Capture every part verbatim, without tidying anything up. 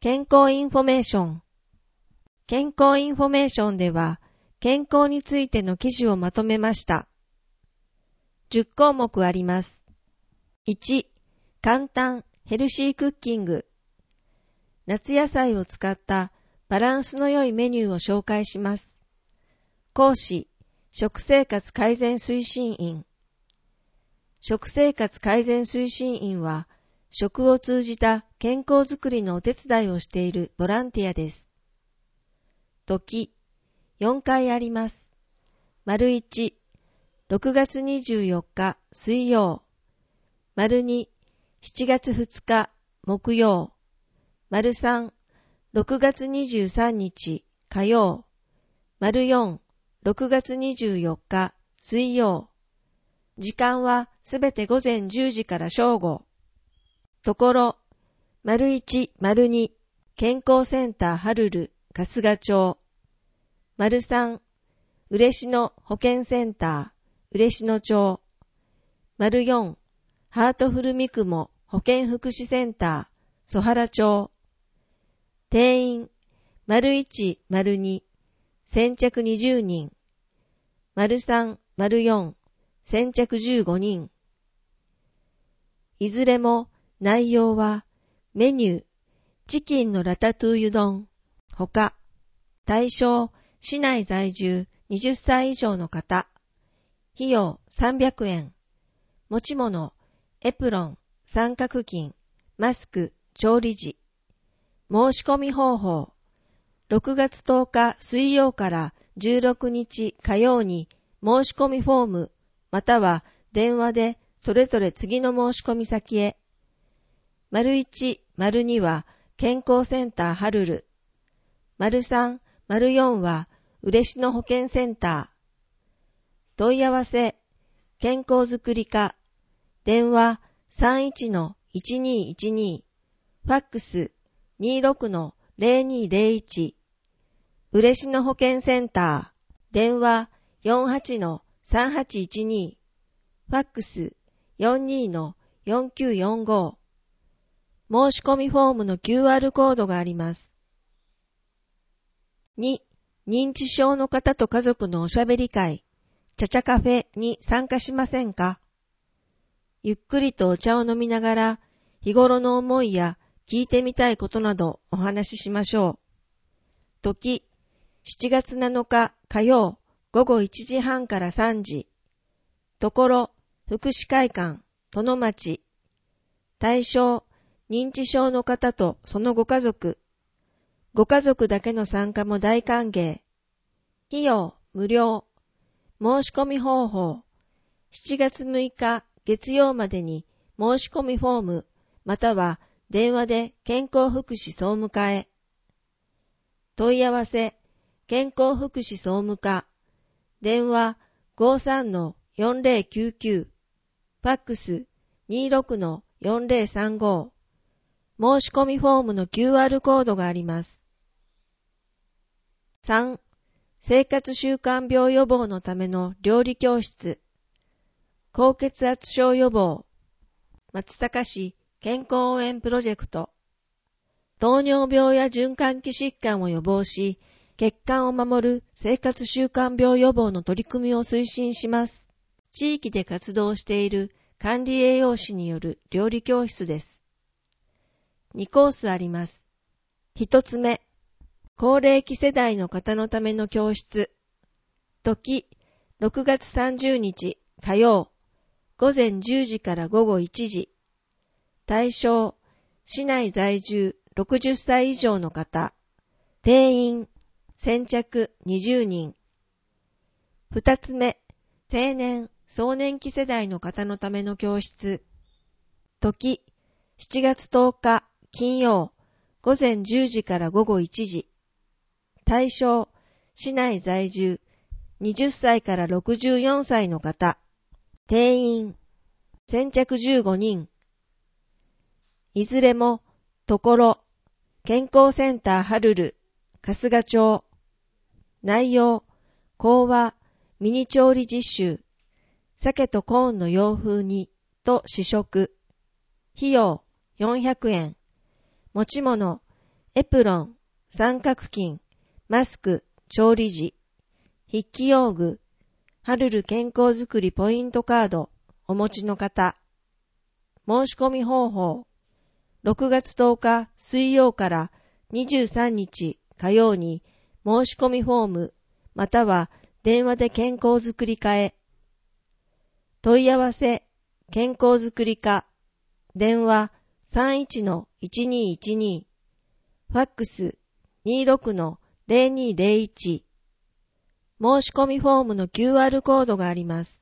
健康インフォメーション。健康インフォメーションでは、健康についての記事をまとめました。じゅっこうもくあります。いち、簡単ヘルシークッキング。夏野菜を使ったバランスの良いメニューを紹介します。講師、食生活改善推進員。食生活改善推進員は、食を通じた健康づくりのお手伝いをしているボランティアです。時、よんかいあります。丸いち、ろくがつにじゅうよっか水曜。丸に、しちがつふつか木曜。丸さん、ろくがつにじゅうさんにち火曜。丸よん、ろくがつにじゅうよっか水曜。時間はすべてごぜんじゅうじから正午。ところ、丸いち、丸に、健康センターハルル、春日町。丸さん、嬉野保健センター、嬉野町。丸よん、ハートフルミクモ保健福祉センター、曽原町。定員、丸いち、丸に、先着にじゅうにん。丸さん、丸よん、先着じゅうごにん。いずれも内容はメニュー、チキンのラタトゥーユ丼、ほか、対象、市内在住はたち以上の方、費用さんびゃくえん、持ち物、エプロン、三角巾、マスク、調理時。申し込み方法、ろくがつとおか水曜からじゅうろくにち火曜に申し込みフォーム、または電話でそれぞれ次の申し込み先へ。丸いち、丸には健康センターハルル。丸さん、丸よんは嬉野保健センター。問い合わせ、健康づくり課。電話 さんいちのいちにいちに。ファックス にじゅうろくのぜろにぜろいち。嬉野保健センター。電話 よんはちのさんはちいちに。ファックス よんにのよんきゅうよんご。申し込みフォームの キューアール コードがあります。に、認知症の方と家族のおしゃべり会、チャチャカフェに参加しませんか？ゆっくりとお茶を飲みながら、日頃の思いや聞いてみたいことなどお話ししましょう。時、しちがつなのか火曜ごごいちじはんからさんじ。ところ、福祉会館、殿町。対象、認知症の方とそのご家族。ご家族だけの参加も大歓迎。費用、無料。申し込み方法。しちがつむいか月曜までに申し込みフォーム、または電話で健康福祉総務課へ。問い合わせ、健康福祉総務課。電話 ごさんのよんぜろきゅうきゅう。ファックス にじゅうろくのよんぜろさんご。申し込みフォームの キューアール コードがあります。さん. 生活習慣病予防のための料理教室。高血圧症予防。松阪市健康応援プロジェクト。糖尿病や循環器疾患を予防し、血管を守る生活習慣病予防の取り組みを推進します。地域で活動している管理栄養士による料理教室です。にコースあります。ひとつめ、高齢期世代の方のための教室。時、ろくがつさんじゅうにち火曜、ごぜんじゅうじからごごいちじ。対象、市内在住ろくじゅっさい以上の方。定員、先着にじゅうにん。二つ目、青年、壮年期世代の方のための教室。時、しちがつとおか金曜、ごぜんじゅうじからごごいちじ。対象、市内在住はたちからろくじゅうよんさいの方。定員、先着じゅうごにん。いずれも、ところ、健康センターハルル、春日町。内容、講話、ミニ調理実習、鮭とコーンの洋風煮と試食。費用、よんひゃくえん。持ち物、 エプロン、三角巾、マスク、調理時、筆記用具、ハルル健康づくりポイントカード、お持ちの方。申し込み方法。ろくがつとおか水曜からにじゅうさんにち火曜に申し込みフォーム、または電話で健康づくり課へ。問い合わせ、健康づくり課、電話 さんいちのいちにいちに、ファックス にじゅうろくのゼロにゼロいち、申し込みフォームの キューアール コードがあります。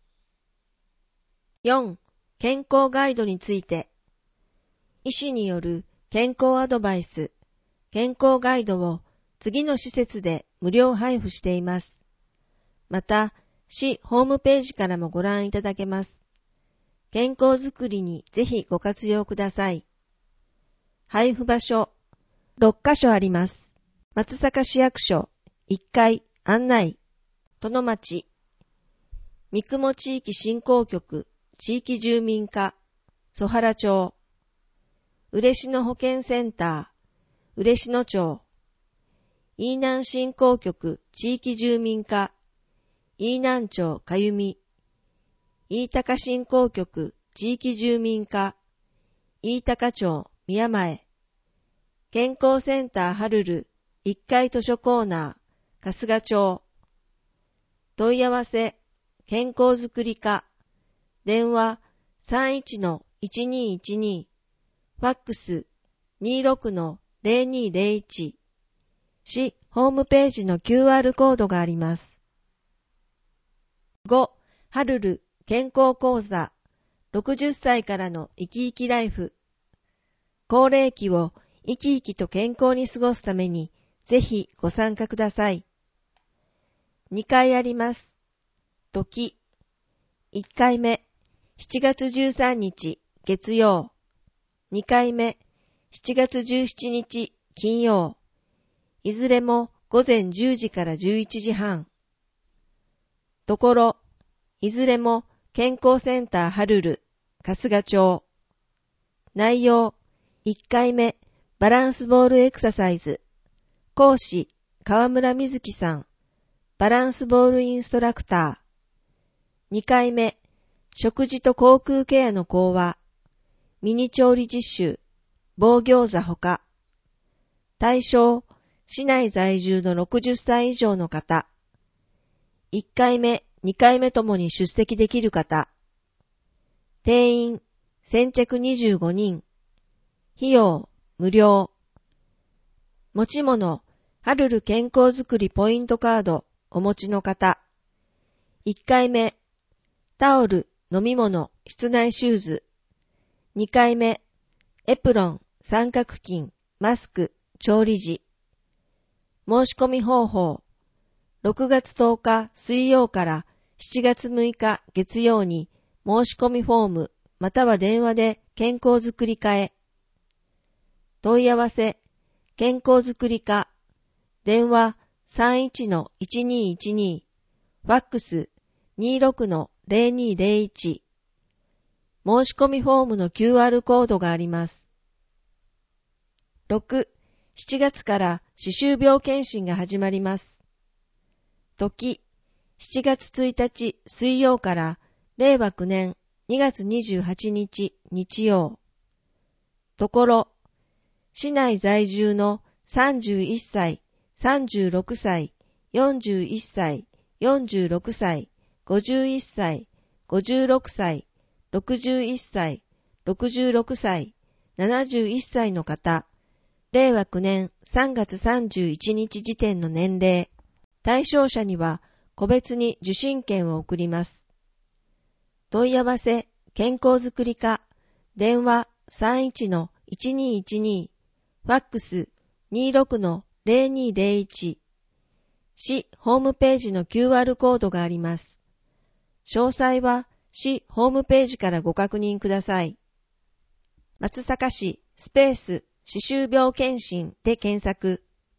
よん. 健康ガイドについて。医師による健康アドバイス、健康ガイドを次の施設で無料配布しています。また、市ホームページからもご覧いただけます。健康づくりにぜひご活用ください。配布場所、ろっかしょあります。松阪市役所いっかい案内、殿町、三雲地域振興局地域住民課、曽原町、嬉野保健センター、嬉野町、飯南振興局地域住民課、飯南町かゆみ、飯高振興局地域住民課、飯高町宮前、健康センターはるるいっかい図書コーナー、春日町、問い合わせ、健康づくり課、電話 さんいちのいちにいちに、ファックス にじゅうろくのゼロにゼロいち、市ホームページの キューアール コードがあります。ご. はるる健康講座、ろくじゅっさいからの生き生きライフ。高齢期を生き生きと健康に過ごすために、ぜひご参加ください。にかいあります。時。いっかいめ、しちがつじゅうさんにち月曜。にかいめ、しちがつじゅうしちにち金曜。いずれもごぜんじゅうじからじゅういちじはん。ところ、いずれも健康センターはるる、春日町。内容、いっかいめ、バランスボールエクササイズ。講師、川村瑞希さん。バランスボールインストラクター。にかいめ、食事と口腔ケアの講話。ミニ調理実習、棒餃子ほか。対象、市内在住のろくじゅっさい以上の方。いっかいめ、にかいめともに出席できる方。定員、先着にじゅうごにん。費用、無料。持ち物、はるる健康づくりポイントカード、お持ちの方。いっかいめ、タオル、飲み物、室内シューズ。にかいめ、エプロン、三角巾、マスク、調理時。申し込み方法。ろくがつとおか水曜からしちがつむいか月曜に申し込みフォームまたは電話で健康づくり課へ。問い合わせ、健康づくり課、電話 さんいちのいちにいちに、ファックス にじゅうろくのゼロにゼロいち。申し込みフォームの キューアール コードがあります。ろく. しちがつから歯周病検診が始まります。時、しちがつついたち水曜かられいわきゅうねんにがつにじゅうはちにち日曜。ところ、市内在住のさんじゅういっさい、さんじゅうろくさい、よんじゅういっさい、よんじゅうろくさい、ごじゅういっさい、ごじゅうろくさい、ろくじゅういっさい、ろくじゅうろくさい、ななじゅういっさいの方、れいわきゅうねんさんがつさんじゅういちにち時点の年齢、対象者には個別に受診券を送ります。問い合わせ、健康づくり課、電話 さんいちのいちにいちに、ファックス にじゅうろくのゼロにゼロいち。市ホームページの キューアール コードがあります。詳細は市ホームページからご確認ください。松阪市スペース歯周病検診で検索。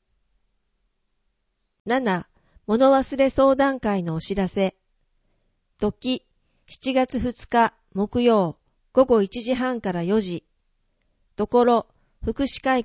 なな. 物忘れ相談会のお知らせ。時、しちがつふつか木曜、ごごいちじはんからよじ。ところ、福祉会館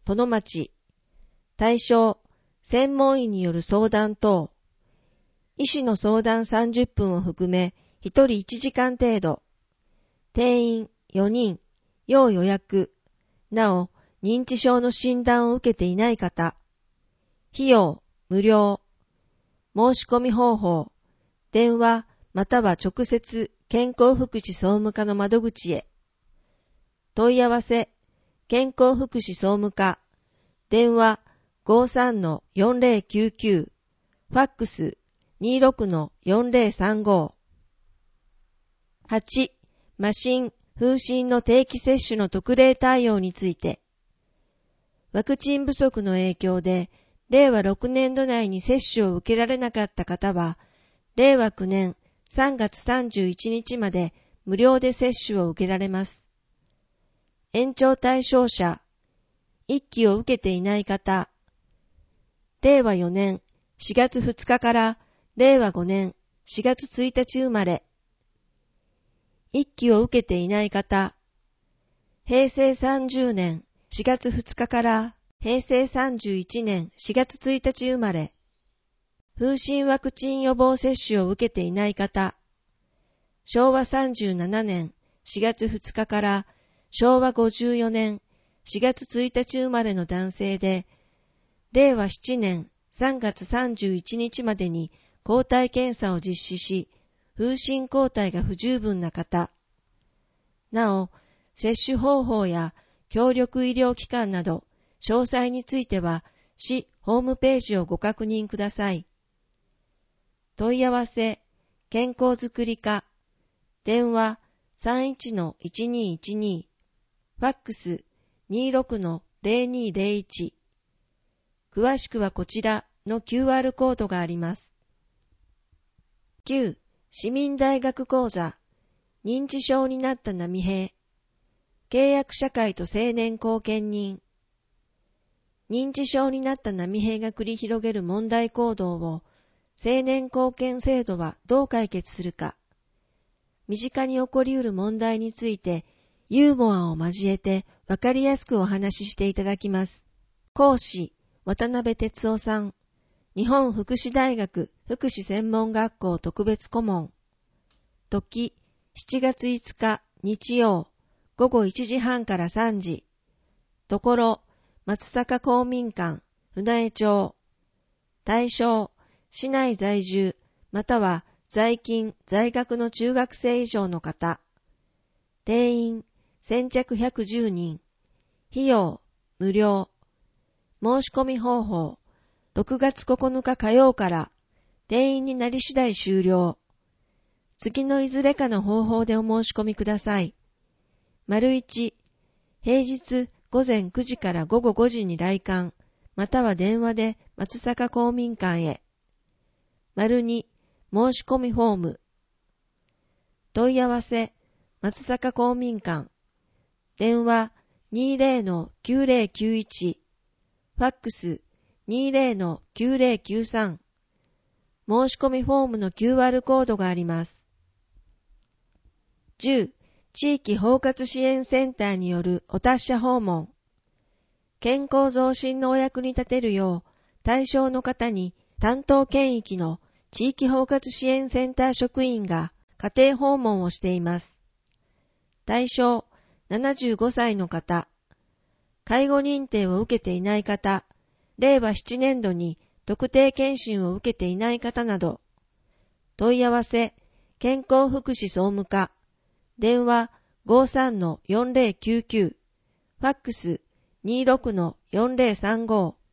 殿町。対象、専門医による相談等。医師の相談さんじゅっぷんを含め、ひとりいちじかん程度。定員よにん、要予約。なお、認知症の診断を受けていない方。費用、無料。申し込み方法。電話、または直接、健康福祉総務課の窓口へ。問い合わせ、健康福祉総務課。電話、ごじゅうさんのよんぜろきゅうきゅう。ファックス、にじゅうろくのよんぜろさんご。はち. 麻疹、風疹の定期接種の特例対応について。ワクチン不足の影響で、れいわろくねんど内に接種を受けられなかった方は、れいわきゅうねんさんがつさんじゅういちにちまで無料で接種を受けられます。延長対象者、いっきを受けていない方、れいわよねんしがつふつかかられいわごねんしがつついたち生まれ、いっきを受けていない方、へいせいさんじゅうねんしがつふつかからへいせいさんじゅういちねんしがつついたち生まれ、風疹ワクチン予防接種を受けていない方、しょうわさんじゅうななねんしがつふつかからしょうわごじゅうよねんしがつついたち生まれの男性で、れいわななねんさんがつさんじゅういちにちまでに抗体検査を実施し、風疹抗体が不十分な方。なお、接種方法や協力医療機関など、詳細については、市ホームページをご確認ください。問い合わせ、健康づくり課、電話 さんいちのいちにいちに、ファックス にじゅうろくのぜろにぜろいち。詳しくはこちらの キューアール コードがあります。きゅう. 市民大学講座、認知症になった波平、契約社会と青年後見人。認知症になった波平が繰り広げる問題行動を青年後見制度はどう解決するか。身近に起こりうる問題についてユーモアを交えてわかりやすくお話ししていただきます。講師、渡辺哲夫さん。日本福祉大学福祉専門学校特別顧問。時、しちがついつか日曜、ごごいちじはんからさんじ。ところ、松坂公民館、船江町。対象、市内在住、または在勤、在学の中学生以上の方。定員、先着ひゃくじゅうにん。費用、無料。申し込み方法、ろくがつここのか火曜から、定員になり次第終了。次のいずれかの方法でお申し込みください。丸いち、平日ごぜんくじからごごごじに来館、または電話で松坂公民館へ。丸に、申し込みフォーム。問い合わせ、松坂公民館。電話 にじゅうのきゅうぜろきゅういち。ファックス にじゅうのきゅうぜろきゅうさん。申し込みフォームの キューアール コードがあります。じゅう. 地域包括支援センターによるお達者訪問。健康増進のお役に立てるよう、対象の方に担当県域の地域包括支援センター職員が家庭訪問をしています。対象、ななじゅうごさいの方。介護認定を受けていない方、れいわななねんどに特定健診を受けていない方など。問い合わせ、健康福祉総務課。電話 ごじゅうさんのよんぜろきゅうきゅう。ファックス にじゅうろくのよんぜろさんご。